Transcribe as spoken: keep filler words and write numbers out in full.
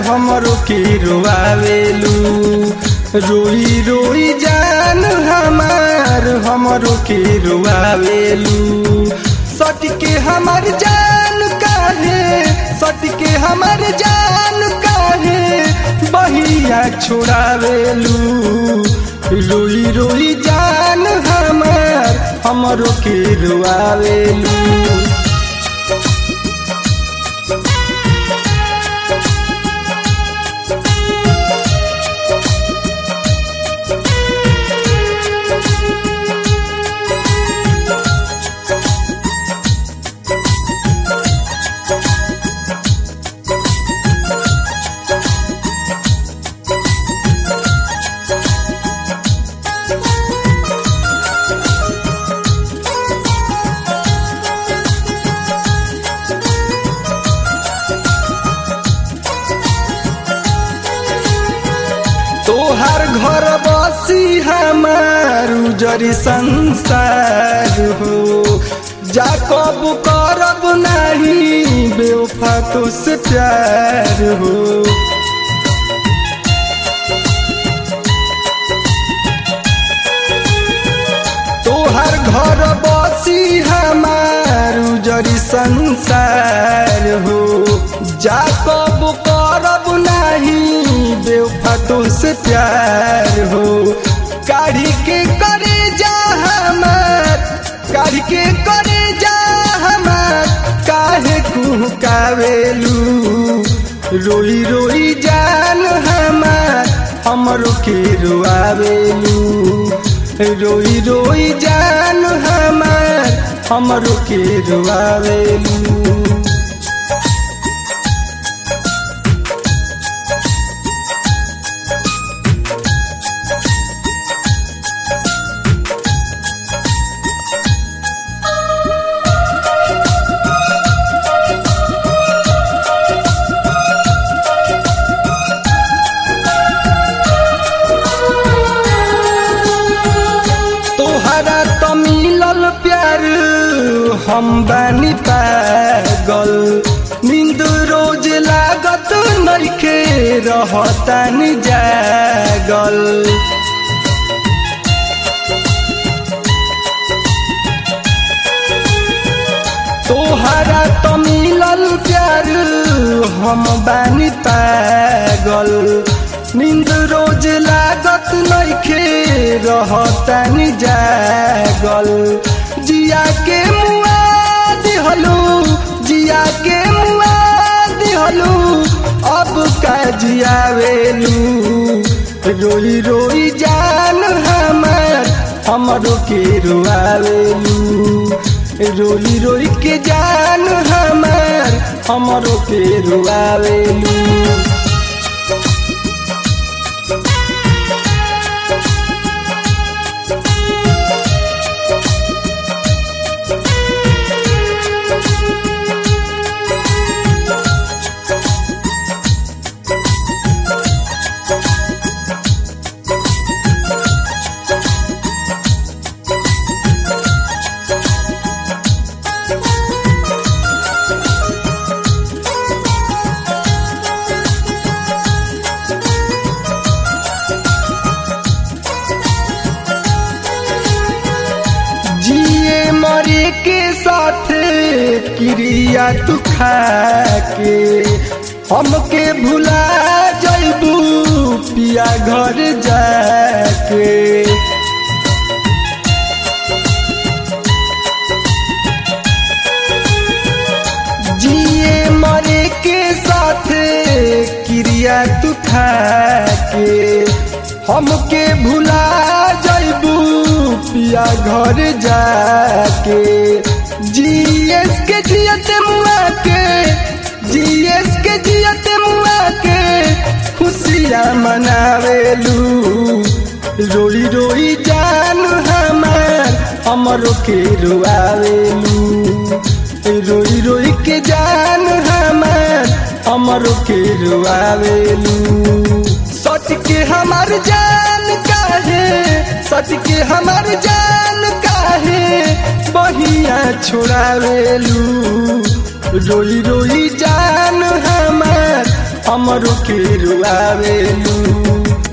हमरो के रोआवेलू। रोई रोई जान हमार हमरो के रोआवेलू। सटके हमार जान काहे सटके हमार जान काहे बहिया छोड़ावेलू। रोई रोई जान हमार हमरो के रोआवेलू। तोहार घर बसी हमार उजरी संसार हो। जा कब करब नहीं बेवफा तो से प्यार हो। तोहार घर बसी हमार उजरी संसार हो। जा कब करब नहीं बेवफा तो से प्यार हो। काढ़ी के करे जा हमार काढ़ी के करे जा हमार काहे कुहकावेलू। रोई रोई जान हमार हमरो के रोआवेलू। रोई रोई जान हमार हमरो के रोआवेलू। तोहरा तो मिलल प्यार हम बानी पागल। नींद रोज लागत नइखे रहतानी जागल। तोहरा तो मिलल प्यार हम बानी पागल। नींद रोज लागत नइखे रहतानी जागल। जिया के मुआ दिहलू जिया के मुआ दिहलू अब का जियावेलू। रोई रोई जान हमार हमरो के रोआवेलू। रोई रोई के जान हमार हमरो के रोआवेलू। मरे के साथ क्रिया तू खा के हमके भुला जइबू पिया घर जाके। जिए मरे के साथ क्रिया तू खा के हमके भुला जइबू पिया घर जाके। जीएस के जियत मुआ के जीएस के जियत मुआ के खुशियाँ मनावेलू। रोई रोई जान हमार हमरो के रोआवेलू। रोई रोई के जान हमार हमरो के रोआवेलू। सच के हमार जान काहे सच के हमार जान काहे बहिया छोड़ावेलू। रोई रोई जान हमार हमरो के रुआवेलू।